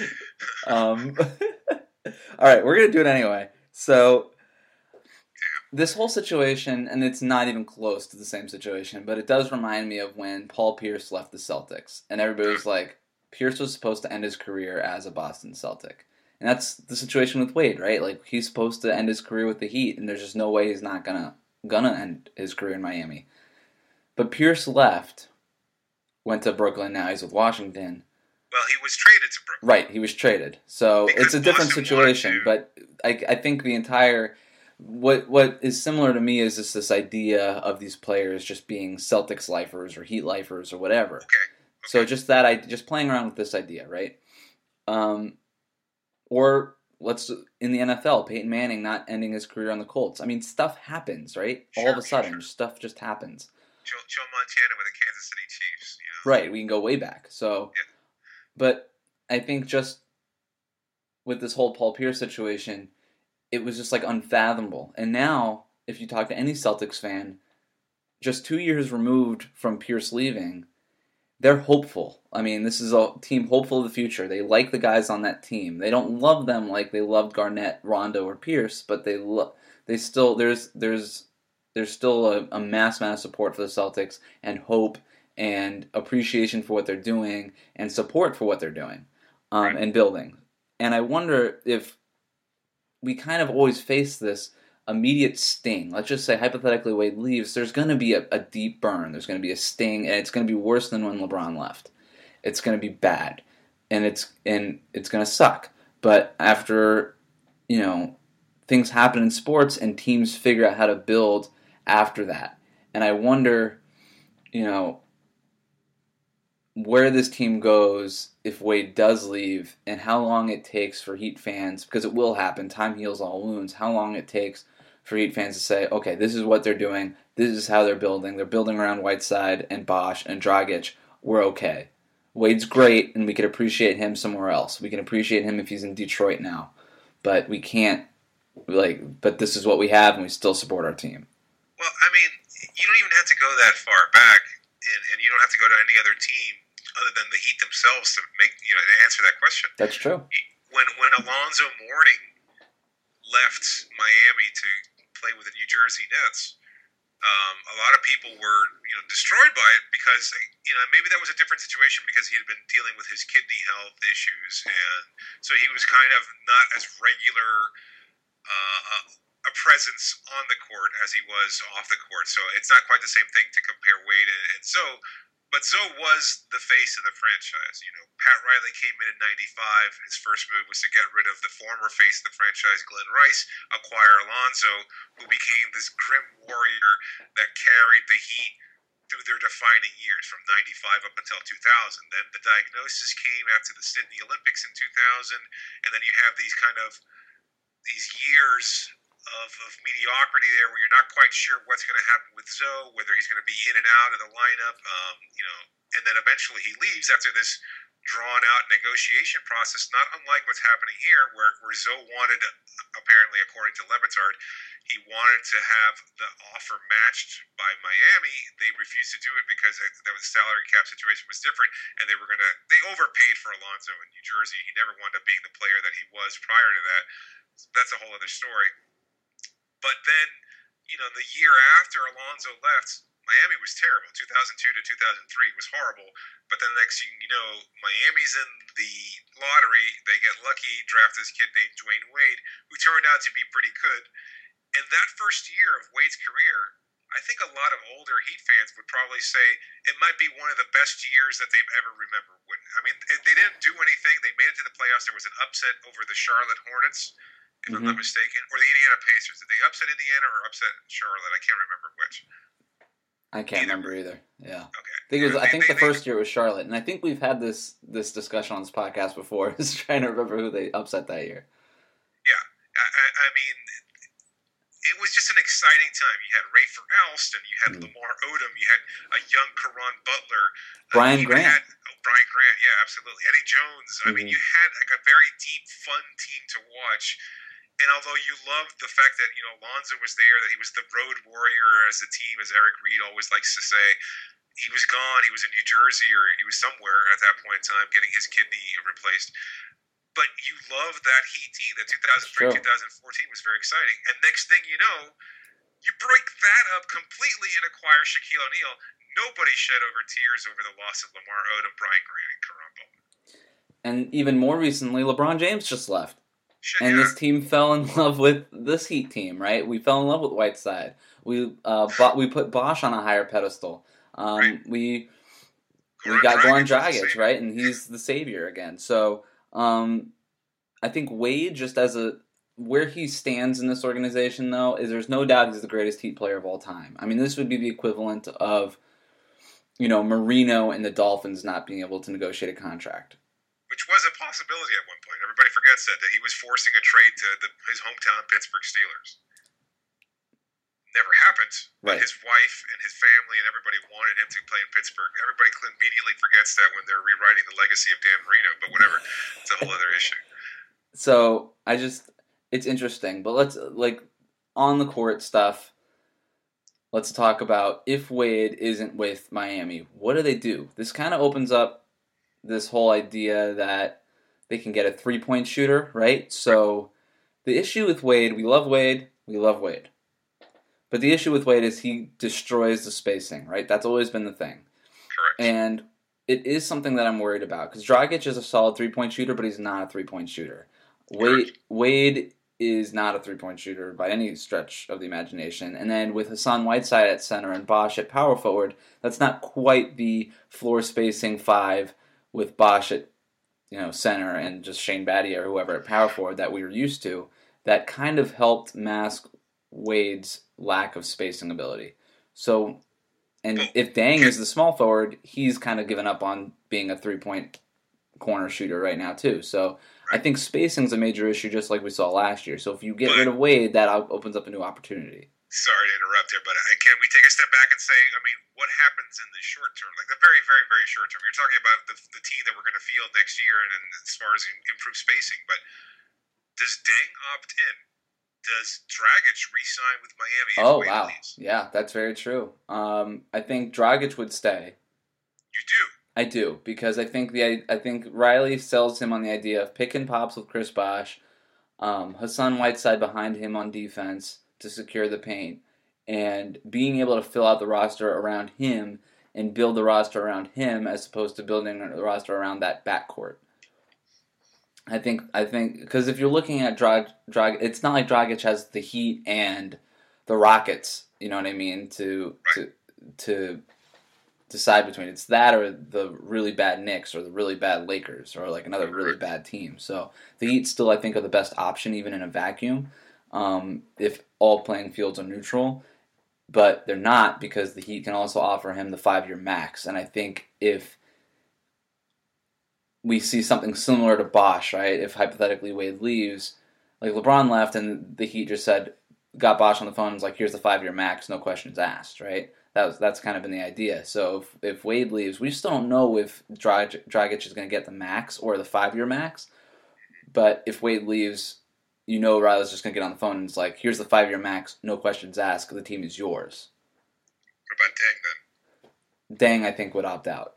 All right, we're going to do it anyway. So, this whole situation, and it's not even close to the same situation, but it does remind me of when Paul Pierce left the Celtics. And everybody was like, Pierce was supposed to end his career as a Boston Celtic. And that's the situation with Wade, right? Like, he's supposed to end his career with the Heat, and there's just no way he's not gonna end his career in Miami. But Pierce left, went to Brooklyn, now he's with Washington. Well, he was traded to Brooklyn. Right, he was traded. So because it's a different situation. But I think the entire what is similar to me is just this idea of these players just being Celtics lifers or Heat lifers or whatever. Okay. So just playing around with this idea, right? Or in the NFL, Peyton Manning not ending his career on the Colts. I mean, stuff happens, right? All of a sudden, stuff just happens. Joe Montana with the Kansas City Chiefs. Right, we can go way back. So. Yeah. But I think just with this whole Paul Pierce situation, it was just like unfathomable. And now, if you talk to any Celtics fan, just 2 years removed from Pierce leaving, they're hopeful. I mean, this is a team hopeful of the future. They like the guys on that team. They don't love them like they loved Garnett, Rondo, or Pierce, but there's still a mass amount of support for the Celtics and hope and appreciation for what they're doing, and support for what they're doing, and building. And I wonder if we kind of always face this immediate sting. Let's just say, hypothetically, Wade leaves, there's going to be a deep burn. There's going to be a sting, and it's going to be worse than when LeBron left. It's going to be bad, and it's going to suck. But after, things happen in sports, and teams figure out how to build after that. And I wonder, where this team goes if Wade does leave and how long it takes for Heat fans, because it will happen, time heals all wounds, how long it takes for Heat fans to say, okay, this is what they're doing, this is how they're building around Whiteside and Bosh and Dragic, we're okay. Wade's great, and we could appreciate him somewhere else. We can appreciate him if he's in Detroit now. But we can't, but this is what we have, and we still support our team. Well, I mean, you don't even have to go that far back, and you don't have to go to any other team other than the Heat themselves to to answer that question. That's true. When Alonzo Mourning left Miami to play with the New Jersey Nets, a lot of people were destroyed by it because maybe that was a different situation because he had been dealing with his kidney health issues, and so he was kind of not as regular a presence on the court as he was off the court. So it's not quite the same thing to compare Wade and Zoe. But Zoe was the face of the franchise. Pat Riley came in 95. His first move was to get rid of the former face of the franchise, Glenn Rice, acquire Alonzo, who became this grim warrior that carried the Heat through their defining years from 95 up until 2000. Then the diagnosis came after the Sydney Olympics in 2000, and then you have these years of mediocrity there where you're not quite sure what's going to happen with Zoe, whether he's going to be in and out of the lineup, and then eventually he leaves after this drawn-out negotiation process, not unlike what's happening here, where Zoe wanted, apparently according to Le Batard, he wanted to have the offer matched by Miami. They refused to do it because the salary cap situation was different, and they overpaid for Alonzo in New Jersey. He never wound up being the player that he was prior to that. That's a whole other story. But then, the year after Alonzo left, Miami was terrible. 2002 to 2003 was horrible. But then the next thing you know, Miami's in the lottery. They get lucky, draft this kid named Dwayne Wade, who turned out to be pretty good. And that first year of Wade's career, I think a lot of older Heat fans would probably say it might be one of the best years that they've ever remembered. I mean, they didn't do anything. They made it to the playoffs. There was an upset over the Charlotte Hornets, if I'm not mistaken, or the Indiana Pacers. Did they upset Indiana or upset Charlotte? I can't remember which. I can't remember either. Yeah. Okay. I think the first year was Charlotte, and I think we've had this discussion on this podcast before. Is trying to remember who they upset that year. Yeah, I mean, it was just an exciting time. You had Rafer Alston, you had Lamar Odom, you had a young Caron Butler, Brian Grant. Brian Grant, yeah, absolutely. Eddie Jones. I mean, you had a very deep, fun team to watch. And although you loved the fact that, Alonzo was there, that he was the road warrior as a team, as Eric Reed always likes to say, he was gone. He was in New Jersey or he was somewhere at that point in time getting his kidney replaced. But you loved that Heat team. That 2003, 2014 was very exciting. And next thing you know, you break that up completely and acquire Shaquille O'Neal. Nobody shed tears over the loss of Lamar Odom, Brian Grant, and Caron Butler. And even more recently, LeBron James just left. This team fell in love with this Heat team, right? We fell in love with Whiteside. We put Bosh on a higher pedestal. Right. We got Goran Dragic, right? And he's the savior again. So I think Wade, just where he stands in this organization, though, is there's no doubt he's the greatest Heat player of all time. I mean, this would be the equivalent of, Marino and the Dolphins not being able to negotiate a contract. Which was a possibility at one point. Everybody forgets that he was forcing a trade to his hometown Pittsburgh Steelers. Never happened. But Right. his wife and his family and everybody wanted him to play in Pittsburgh. Everybody conveniently forgets that when they're rewriting the legacy of Dan Marino, but whatever. It's a whole other issue. So it's interesting, but let's on the court stuff. Let's talk about if Wade isn't with Miami, what do they do? This kind of opens up this whole idea that they can get a 3-point shooter, right? So the issue with Wade, we love Wade. But the issue with Wade is he destroys the spacing, right? That's always been the thing. Correct. And it is something that I'm worried about because Dragic is a solid 3-point shooter, but he's not a 3-point shooter. Wade is not a 3-point shooter by any stretch of the imagination. And then with Hassan Whiteside at center and Bosh at power forward, that's not quite the floor spacing 5 with Bosh at center and just Shane Battier or whoever at power forward that we were used to. That kind of helped mask Wade's lack of spacing ability. So And if Dang is the small forward, he's kind of given up on being a 3-point corner shooter right now too. So I think spacing's a major issue, just like we saw last year. So if you get rid of Wade, that opens up a new opportunity. Sorry to interrupt here, but can we take a step back and say, I mean, what happens in the short term, like the very, very, very short term? You're talking about the team that we're going to field next year, and as far as improved spacing, but does Deng opt in? Does Dragic re-sign with Miami? Oh, wow. Leaves? Yeah, that's very true. I think Dragic would stay. You do? I do, because I think Riley sells him on the idea of pick and pops with Chris Bosh, Hassan Whiteside behind him on defense to secure the paint, and being able to fill out the roster around him and build the roster around him as opposed to building the roster around that backcourt. I think because if you're looking at Dragic, it's not like Dragic has the Heat and the Rockets, you know what I mean, to decide between. It's that or the really bad Knicks or the really bad Lakers or like another really bad team. So the Heat still, I think, are the best option even in a vacuum, if all playing fields are neutral. But they're not, because the Heat can also offer him the 5-year max. And I think if we see something similar to Bosh, right? If hypothetically Wade leaves, like LeBron left and the Heat just got Bosh on the phone and was like, here's the 5-year max, no questions asked, right? That's kind of been the idea. So if Wade leaves, we still don't know if Dragic is going to get the max or the 5-year max. But if Wade leaves, you know Riley's just going to get on the phone and it's like, here's the 5-year max, no questions asked, the team is yours. What about Deng then? Deng, I think, would opt out.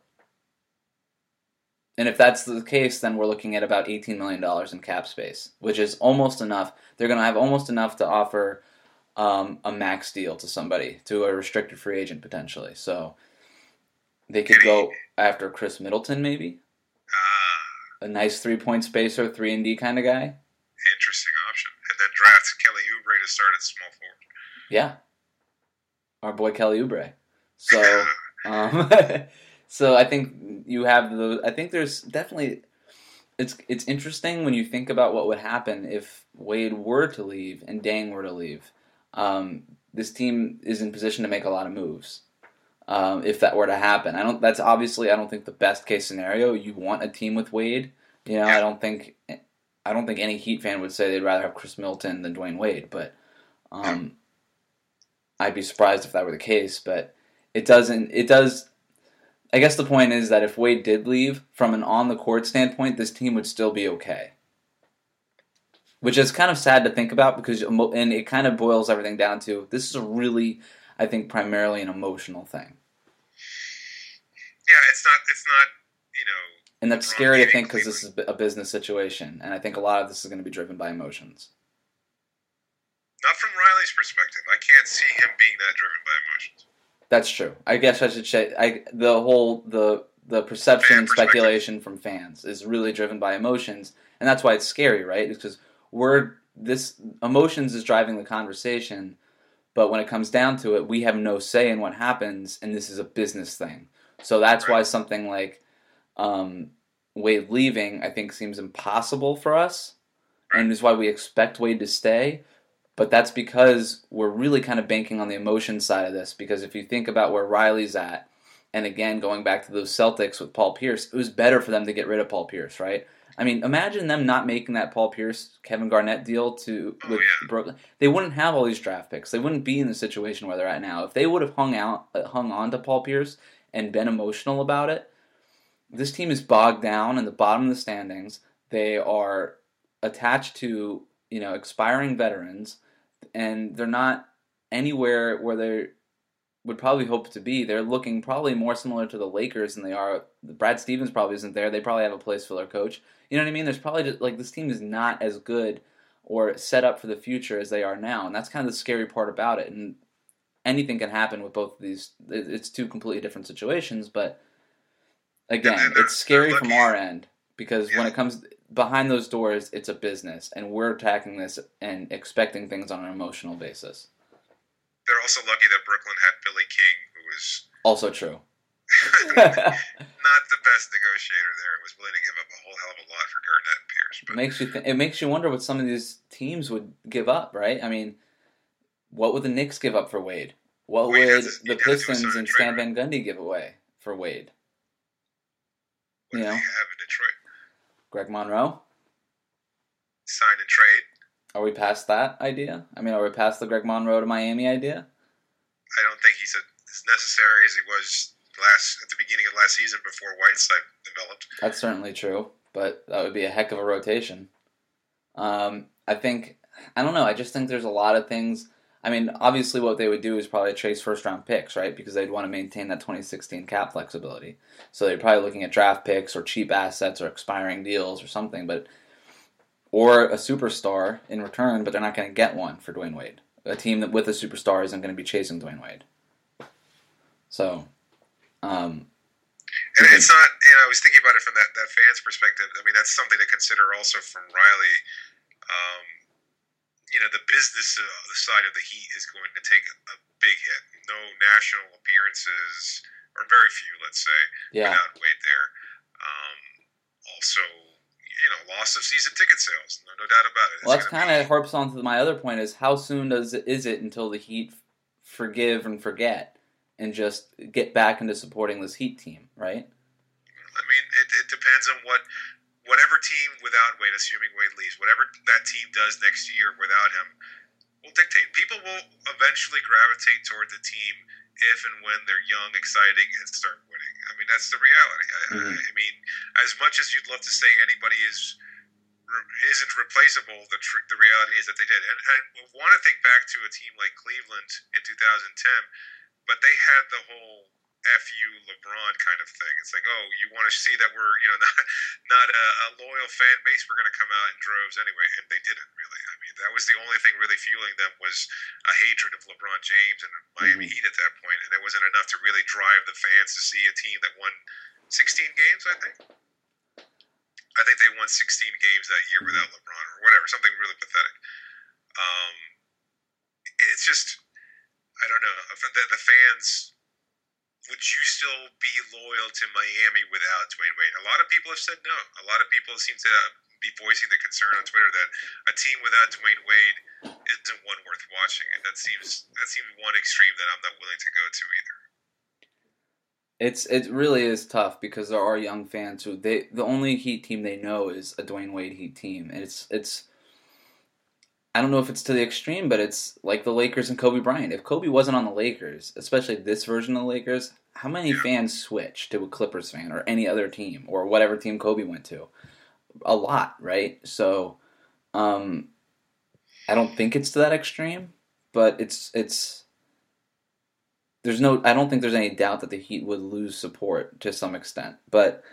And if that's the case, then we're looking at about $18 million in cap space, which is almost enough. They're going to have almost enough to offer a max deal to somebody, to a restricted free agent potentially. So they could go after Chris Middleton, maybe. A nice 3-point spacer, 3-and-D kind of guy. Interesting option. And then draft Kelly Oubre to start at small forward. Yeah. Our boy Kelly Oubre. So, so I think you have those. I think there's definitely, it's interesting when you think about what would happen if Wade were to leave and Deng were to leave. This team is in position to make a lot of moves. If that were to happen, I don't think the best case scenario. You want a team with Wade. You know, I don't think any Heat fan would say they'd rather have Chris Middleton than Dwayne Wade, but I'd be surprised if that were the case. But it does. I guess the point is that if Wade did leave, from an on-the-court standpoint, this team would still be okay. Which is kind of sad to think about, and it kind of boils everything down to, this is a really, I think, primarily an emotional thing. Yeah, it's not, you know... And that's scary to think, because this is a business situation, and I think a lot of this is going to be driven by emotions. Not from Riley's perspective. I can't see him being that driven by emotions. That's true. I guess I should say the perception and speculation from fans is really driven by emotions, and that's why it's scary, right? It's because emotions is driving the conversation, but when it comes down to it, we have no say in what happens, and this is a business thing. So that's why something like Wade leaving, I think, seems impossible for us, and is why we expect Wade to stay. But that's because we're really kind of banking on the emotion side of this, because if you think about where Riley's at, and again, going back to those Celtics with Paul Pierce, it was better for them to get rid of Paul Pierce, right? I mean, imagine them not making that Paul Pierce, Kevin Garnett deal with Brooklyn. They wouldn't have all these draft picks. They wouldn't be in the situation where they're at now. If they would have hung on to Paul Pierce and been emotional about it, this team is bogged down in the bottom of the standings. They are attached to, expiring veterans, and they're not anywhere where they would probably hope to be. They're looking probably more similar to the Lakers than they are. Brad Stevens probably isn't there. They probably have a place filler coach. You know what I mean? There's probably just, this team is not as good or set up for the future as they are now, and that's kind of the scary part about it. And anything can happen with both of these. It's two completely different situations, but again, it's scary from our end, because when it comes behind those doors, it's a business, and we're attacking this and expecting things on an emotional basis. They're also lucky that Brooklyn had Billy King, who was also true. Not the best negotiator there, and was willing to give up a whole hell of a lot for Garnett and Pierce. But it makes you wonder what some of these teams would give up, right? I mean, what would the Knicks give up for Wade? What Wade would has to- the he'd have to do a Pistons sign and trade, Stan right? Van Gundy give away for Wade? What You do know? they have in Detroit? Greg Monroe? Sign and trade. Are we past that idea? I mean, are we past the Greg Monroe to Miami idea? I don't think he's as necessary as he was at the beginning of last season before Whiteside developed. That's certainly true, but that would be a heck of a rotation. I think, I don't know, I just think there's a lot of things. I mean, obviously what they would do is probably chase first-round picks, right? Because they'd want to maintain that 2016 cap flexibility. So they're probably looking at draft picks or cheap assets or expiring deals or something, or a superstar in return, but they're not going to get one for Dwayne Wade. A team that with a superstar isn't going to be chasing Dwayne Wade. So, And it's not, I was thinking about it from that fan's perspective. I mean, that's something to consider also from Riley. The business side of the Heat is going to take a big hit. No national appearances, or very few, let's say, without Wade there. Also, loss of season ticket sales. No doubt about it. Well, that's kind of harps on to my other point is how soon is it until the Heat forgive and forget and just get back into supporting this Heat team, right? I mean, it depends on whatever team without Wade, assuming Wade leaves, whatever that team does next year without him will dictate. People will eventually gravitate toward the team if and when they're young, exciting, and start winning. I mean, that's the reality. I mean, as much as you'd love to say anybody isn't replaceable, the reality is that they did. And I want to think back to a team like Cleveland in 2010, but they had the whole "F you, LeBron" kind of thing. It's like, oh, you want to see that we're not a loyal fan base? We're going to come out in droves anyway, and they didn't really. I mean, that was the only thing really fueling them was a hatred of LeBron James and Miami Heat at that point, and it wasn't enough to really drive the fans to see a team that won 16 games. I think they won 16 games that year without LeBron or whatever, something really pathetic. It's just, I don't know. The fans. Would you still be loyal to Miami without Dwayne Wade? A lot of people have said no. A lot of people seem to be voicing the concern on Twitter that a team without Dwayne Wade isn't one worth watching, and that seems one extreme that I'm not willing to go to either. It really is tough because there are young fans who the only Heat team they know is a Dwayne Wade Heat team, and it's I don't know if it's to the extreme, but it's like the Lakers and Kobe Bryant. If Kobe wasn't on the Lakers, especially this version of the Lakers, how many fans switch to a Clippers fan or any other team or whatever team Kobe went to? A lot, right? So, I don't think it's to that extreme, but I don't think there's any doubt that the Heat would lose support to some extent, but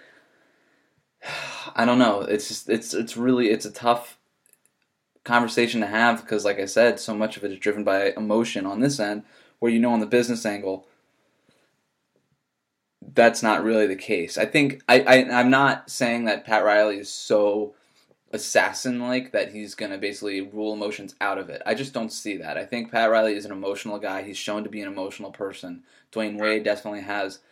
I don't know. It's a tough conversation to have because, like I said, so much of it is driven by emotion on this end, where on the business angle, that's not really the case. I think I'm not saying that Pat Riley is so assassin-like that he's going to basically rule emotions out of it. I just don't see that. I think Pat Riley is an emotional guy. He's shown to be an emotional person. Dwayne Wade definitely has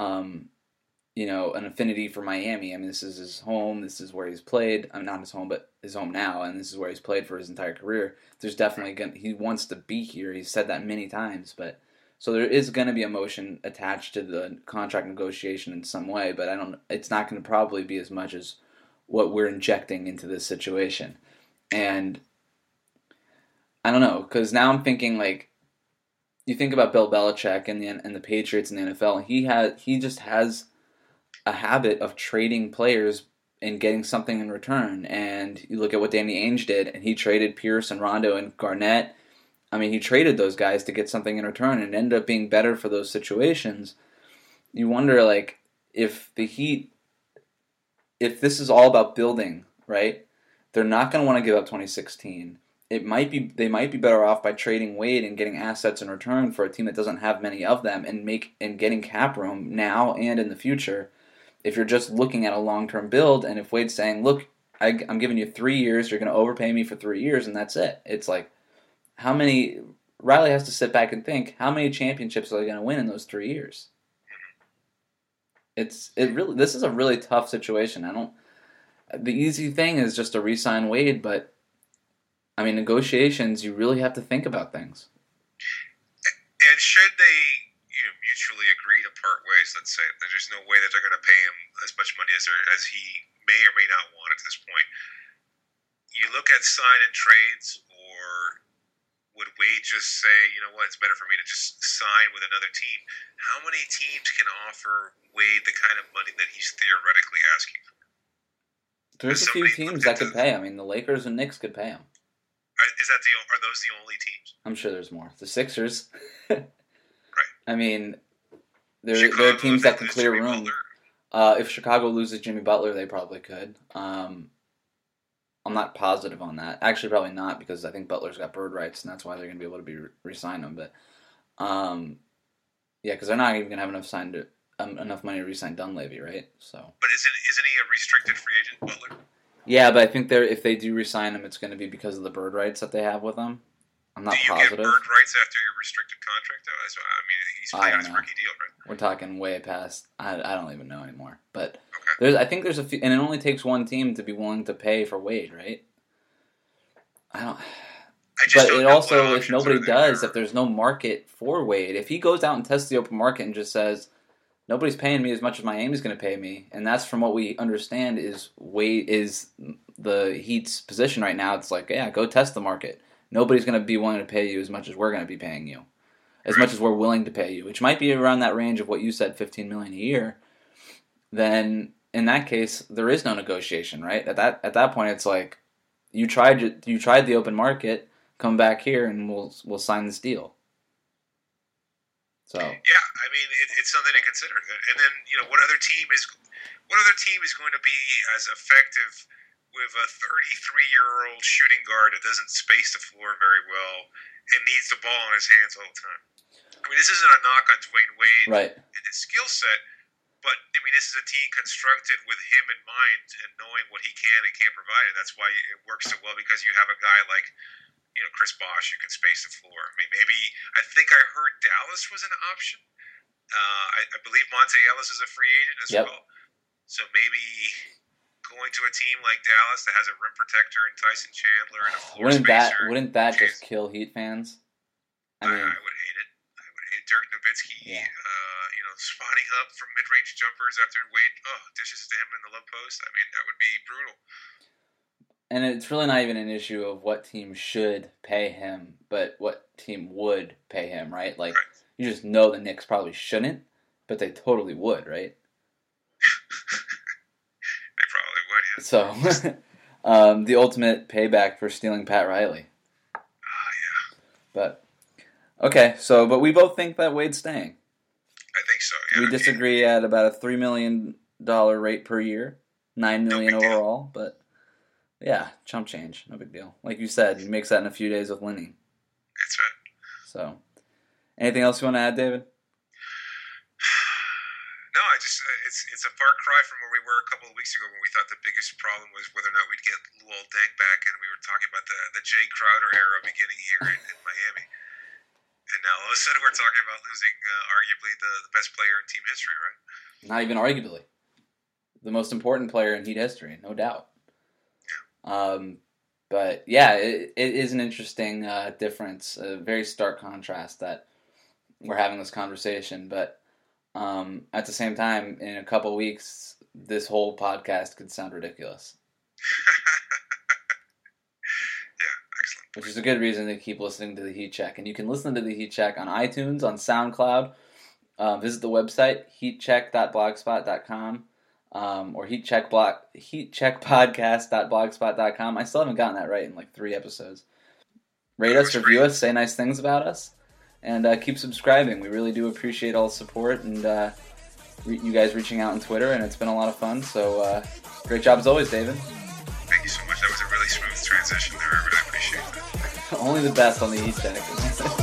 an affinity for Miami. I mean, this is his home. This is where he's played. I mean, not his home, but his home now, and this is where he's played for his entire career. There's definitely he wants to be here. He's said that many times, but so there is going to be emotion attached to the contract negotiation in some way, but it's not going to probably be as much as what we're injecting into this situation. And I don't know, because now I'm thinking like, you think about Bill Belichick and the Patriots in the NFL, he just has a habit of trading players and getting something in return. And you look at what Danny Ainge did, and he traded Pierce and Rondo and Garnett. I mean, he traded those guys to get something in return and ended up being better for those situations. You wonder, like, if the Heat, if this is all about building, right, they're not going to want to give up 2016. They might be better off by trading Wade and getting assets in return for a team that doesn't have many of them and getting cap room now and in the future. If you're just looking at a long-term build, and if Wade's saying, look, I'm giving you 3 years, you're going to overpay me for 3 years, and that's it. It's like, Riley has to sit back and think, how many championships are they going to win in those 3 years? This is a really tough situation. The easy thing is just to re-sign Wade, but I mean, negotiations, you really have to think about things. And should they, mutually agree to part ways, let's say, there's no way that they're going to pay him as much money as he may or may not want at this point. You look at sign and trades, or would Wade just say, you know what, it's better for me to just sign with another team? How many teams can offer Wade the kind of money that he's theoretically asking for? There's a few teams that could pay. I mean, the Lakers and Knicks could pay him. Are those the only teams? I'm sure there's more. The Sixers. Right. I mean, there are teams that can clear room. If Chicago loses Jimmy Butler, they probably could. I'm not positive on that. Actually, probably not, because I think Butler's got bird rights, and that's why they're going to be able to re-sign him. But yeah, because they're not even going to have enough money to re-sign Dunleavy, right? So. But isn't he a restricted free agent, Butler? Yeah, but I think if they do re-sign him, it's going to be because of the bird rights that they have with him. I'm not positive. Do you get bird rights after your restricted contract, though? I mean, he's playing his rookie deal, right? We're talking way past. I don't even know anymore. But okay. I think there's a few, and it only takes one team to be willing to pay for Wade, right? But it also, if nobody does, if there's no market for Wade, if he goes out and tests the open market and just says, nobody's paying me as much as Miami's going to pay me, and that's from what we understand is Wade is the Heat's position right now. It's like, yeah, go test the market. Nobody's going to be willing to pay you as much as we're going to be paying you, as much as we're willing to pay you, which might be around that range of what you said, $15 million a year. Then in that case, there is no negotiation, right? At that point, it's like you tried the open market, come back here, and we'll sign this deal. So yeah, I mean, it's something to consider. And then what other team is going to be as effective with a 33-year-old shooting guard that doesn't space the floor very well and needs the ball in his hands all the time? I mean, this isn't a knock on Dwayne Wade right. and his skill set, but I mean, this is a team constructed with him in mind and knowing what he can and can't provide. And that's why it works so well, because you have a guy like Chris Bosh who can space the floor. I mean, I think I heard Dallas was an option. I believe Monte Ellis is a free agent as well. So maybe going to a team like Dallas that has a rim protector and Tyson Chandler and a floor spacer. Wouldn't that just kill Heat fans? I would hate it. I would hate Dirk Nowitzki, spotting up from mid-range jumpers after Wade dishes to him in the low post. I mean, that would be brutal. And it's really not even an issue of what team should pay him, but what team would pay him, right? Like, you just know the Knicks probably shouldn't, but they totally would, right? They probably would, yeah. So, the ultimate payback for stealing Pat Riley. Yeah. But, okay, but we both think that Wade's staying. I think so, yeah. We disagree at about a $3 million rate per year, $9 million overall, but... yeah, chump change, no big deal. Like you said, he makes that in a few days with Linney. That's right. So, anything else you want to add, David? No, it's a far cry from where we were a couple of weeks ago when we thought the biggest problem was whether or not we'd get Luol Deng back, and we were talking about the Jay Crowder era beginning here in Miami. And now all of a sudden we're talking about losing arguably the best player in team history, right? Not even arguably. The most important player in Heat history, no doubt. But yeah, it is an interesting difference, a very stark contrast that we're having this conversation. But at the same time, in a couple weeks, this whole podcast could sound ridiculous. Yeah, excellent. Which is a good reason to keep listening to the Heat Check. And you can listen to the Heat Check on iTunes, on SoundCloud. Visit the website, heatcheck.blogspot.com. Or heatcheckpodcast.blogspot.com. I still haven't gotten that right in like 3 episodes. Rate us, review us, say nice things about us, and keep subscribing. We really do appreciate all the support and you guys reaching out on Twitter, and it's been a lot of fun. So great job as always, David. Thank you so much. That was a really smooth transition there. I really appreciate that. Only the best on the Heat Check.